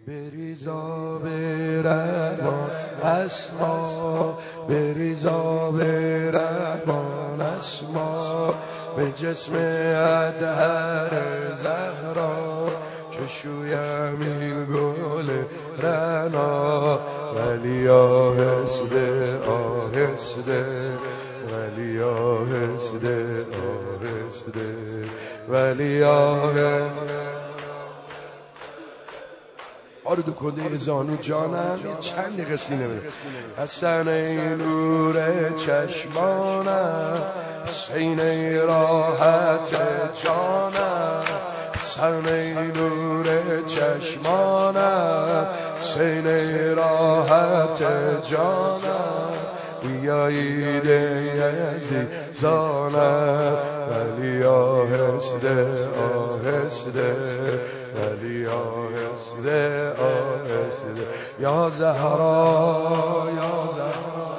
بریزا به رحمان اسما، بریزا به رحمان اسما، به جسم اطهر زهرا چه شویم این گل رعنا. ولی آهسته آهسته، ولی آهسته آهسته، ولی آهسته. آرزو کنده زانو جانم یه چند دقیقه سینه بده. حسن ای نور چشمانم، حسین ای راحت جانم، حسن ای نور چشمانم، حسین ای راحت جانم. بیایید ای عزیزانم، ولی آهسته آهسته، ولی آهسته آهسته. یا زهرا یا زهرا،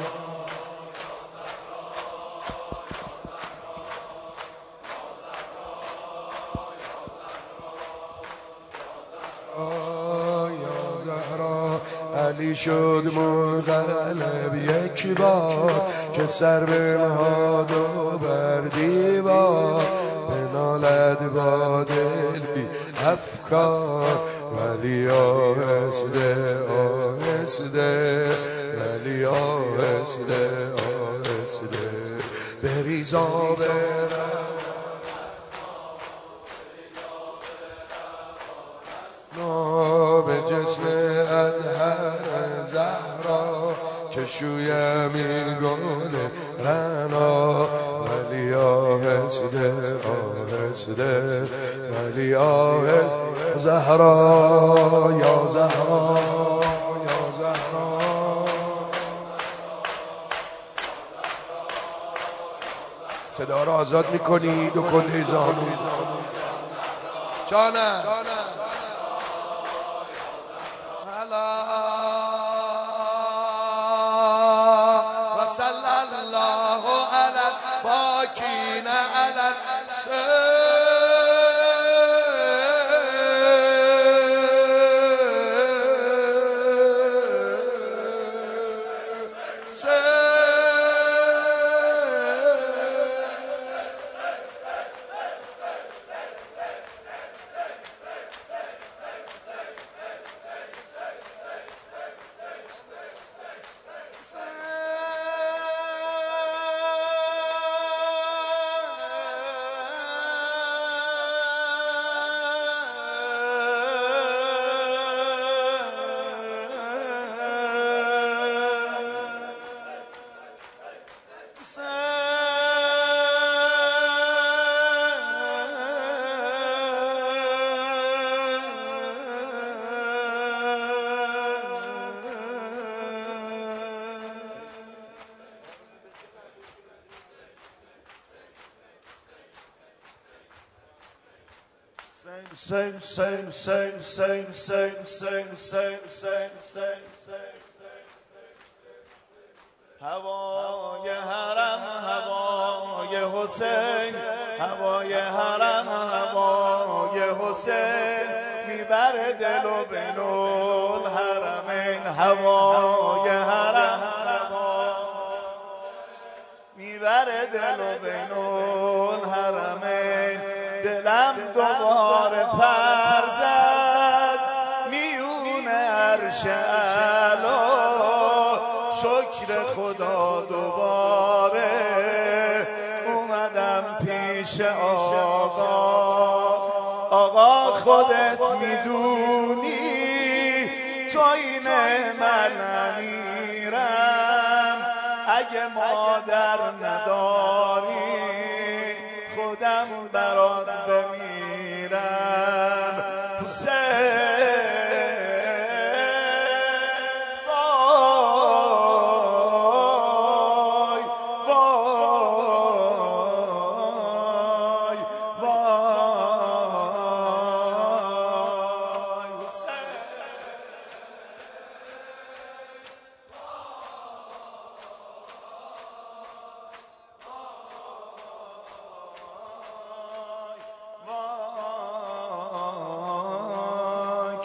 علی شد منقلب یک بار، که سر بنهاد و بر دیوار بنالد با دلی افکار. ولی آهسته آهسته، ولی آهسته آهسته، بریزا به به جسم اطهر زهرا که شویم این گل رعنا. ولی آهسته آهسته، ولی آهسته. زهرا یا زهرا یا زهرا، صدا را آزاد میکنی دو کنده زانو جانم. و صلی الله علی الباکین علی هوای حرم هوای حسین، هوای حرم هوای حسین، میبره دل و بنول حرمین. هوای حرم میبره دل و بنول حرمین. دلم دوباره پر زد میون عرش اعلی، شکر خدا دوباره اومدم پیش آقا. آقا خودت میدونی تو این من نمیرم، اگه مادر نداری خودم برات بمیرم. حسین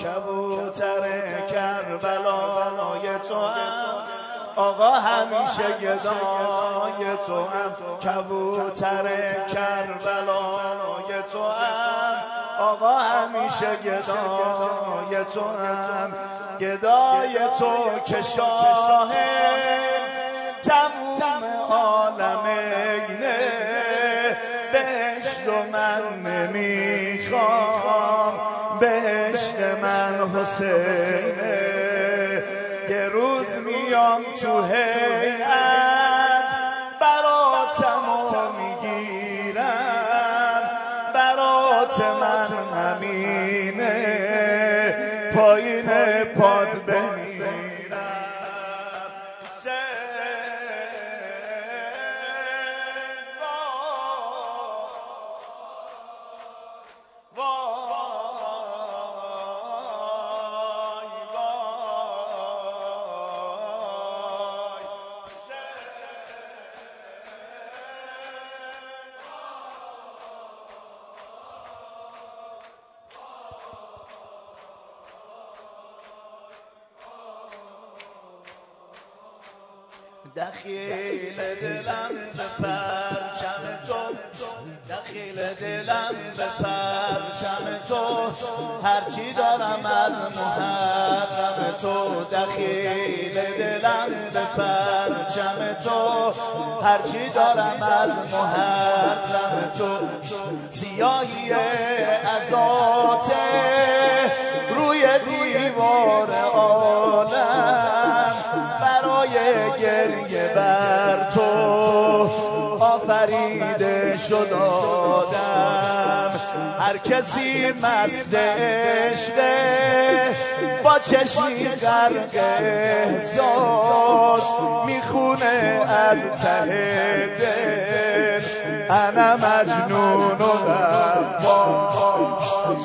کبوتر کربلای تو هم آقا همیشه گدای تو هم کبوتر کربلای تو هم آقا همیشه گدای تو هم گدای تو که شاه تموم عالم اینه بهشت و من نمیخوام بهشت من حسینه یه روز میام تو هیئت براتمو میگیرم برات من همینه پایین پاد بمیرم دخیل دلم به پرچم تو دخیل دلم به پرچم تو هرچی دارم از محرم تو دخیل دلم به پرچم تو هرچی دارم از محرم تو سیاهی عزاته روی دیوار عالم برای گریه بر تو آفریده شد آدم هر کسی مست عشقه با چشمی غرق احساس میخونه از ته دل انا مجنون و غواص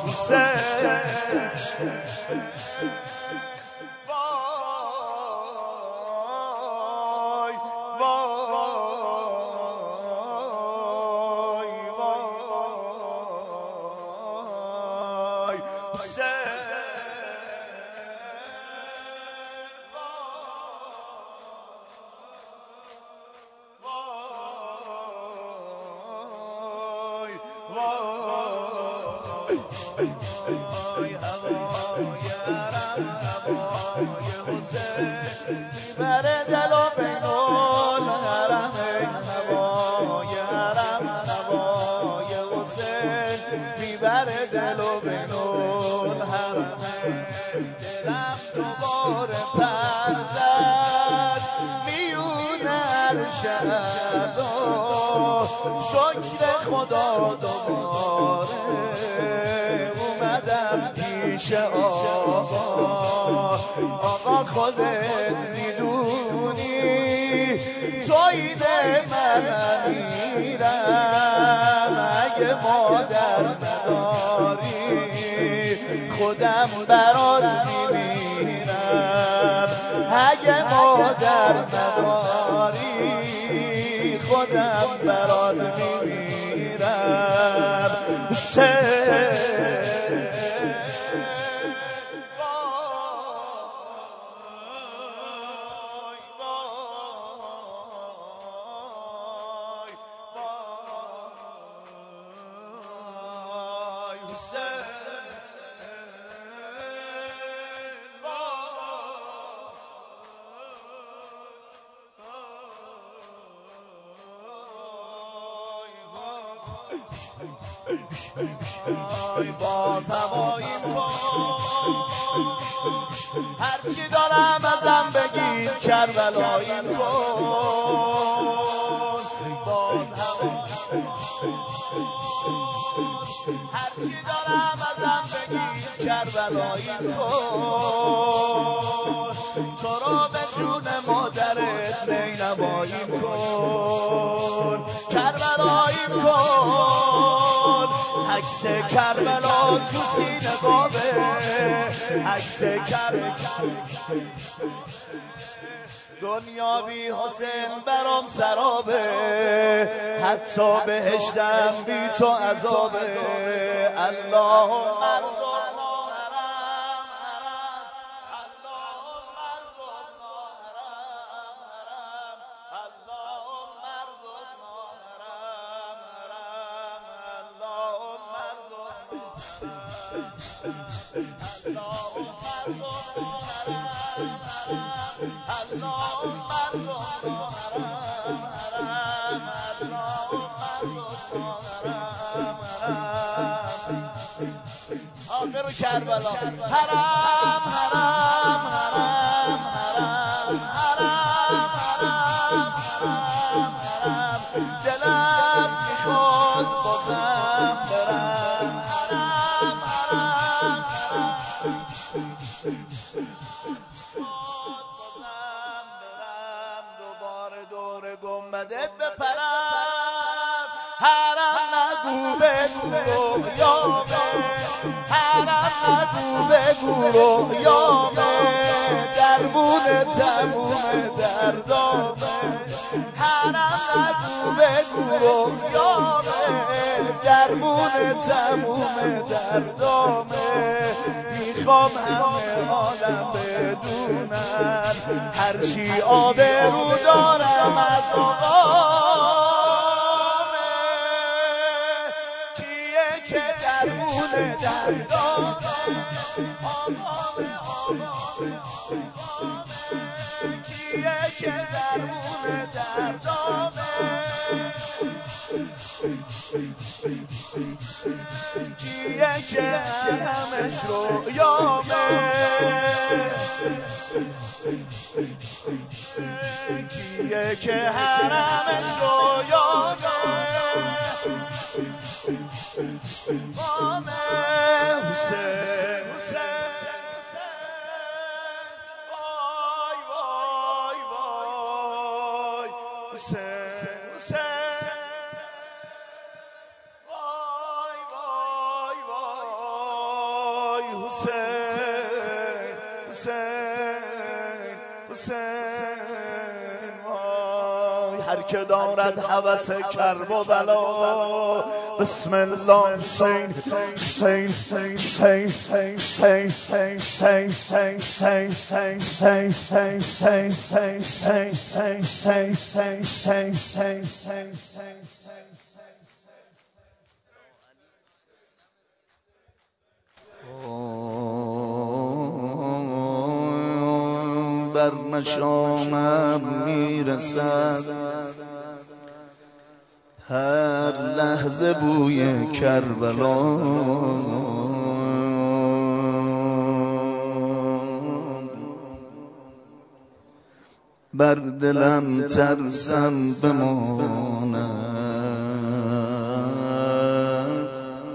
میبره دل و بینون حرمین هوای حرم هوای حسین میبره دل و بینون حرمین دلم دوباره پر زد میون عرش اعلا شکر خدا دوباره اومدم پیش آقا خودت میدونی تویید من میرم اگه مادر نداری خودم برات میمیرم اگه مادر نداری خودم برات میمیرم باز هواییم کن هرچی دارم ازم بگید کربلاییم کن باز هواییم هرچی دارم ازم بگید کربلاییم کن تو رو به جون مادرت نینواییم کن کربلاییم کن عکس کربلا تو سینه بابه عکس کربلا دنیا بی حسین برام سرابه حتی بهشتم بی تو عذابه اللهم ارزقنا حرم آخر کربلا حرام حرام حرام حرام حرام حرام حرام دلم میخواد بازم برم حرام حرام بازم برم دوباره دور گنبدت بپرم حرام نگو بگو رویامه حرام نگو بگو رویامه دربون تموم دردامه حرام نگو بگو رویامه دربون تموم دردامه میخوام همه آدم بدونن هرچی آبرو دارم از آقامه کیه که دربون دردامه آقامه کیه که دربون دردامه کیه که همش رو یامه کیه که حرمش رو یامه حسین وای وای وای حسین وای وای وای حسین وای هر که دارد هوس کرب و بلا بسم الله حسین حسین حسین حسین حسین حسین حسین حسین حسین بر مشامم میرسد هر لحظه بوی کربلا بر دلم ترسم بماند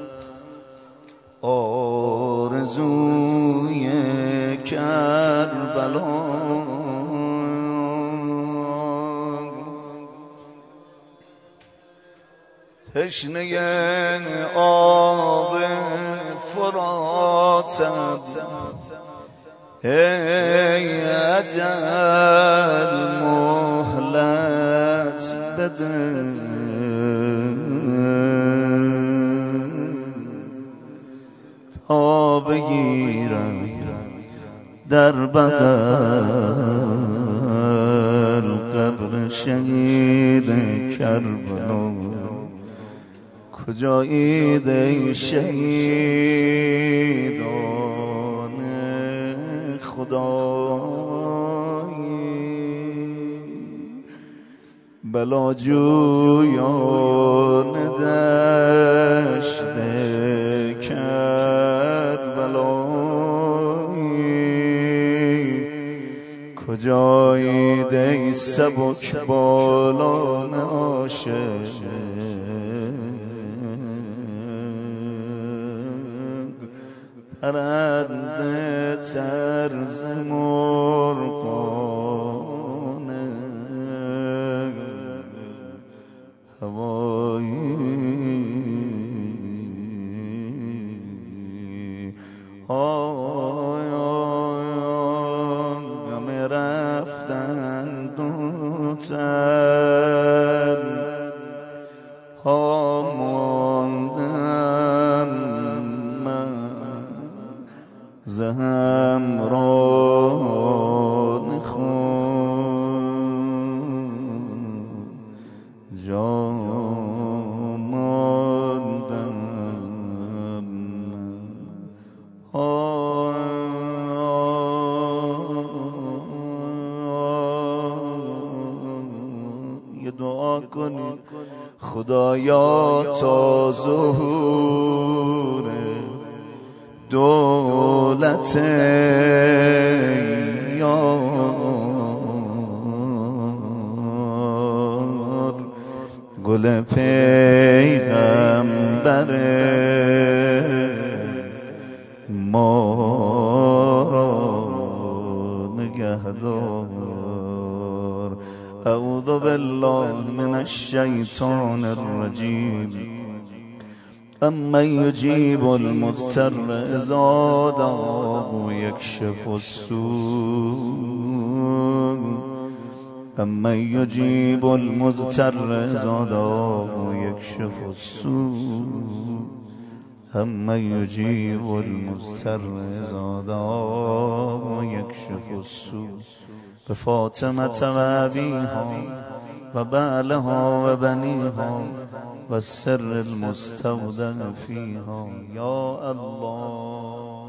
آرزوی کربلا تشنه آب فراتم ای اجل مهلت بده تا بگیرم در بغل قبر شهید کربلا کجایید ای شهیدان خدایی بلاجویان دشت کربلایی کجایید ای سبک بالان عاشق پرنده طرز مرغانه هوایی همه رفتن دوتن ها ماندم من زهمران خون جا ماندم من کنی خدایا تا ظهور دولت یار گل پیغمبر ما نگهدار. اعوذ بالله من الشیطان الرجیم. امن یجیب المضطر اذا دعاه ویکشف السوء. امن یجیب المضطر اذا دعاه ویکشف السوء. امن یجیب المضطر اذا دعاه ویکشف السوء. بفاطمة و ابیها و بعلها و بنیها و السر المستودع فیها. یا الله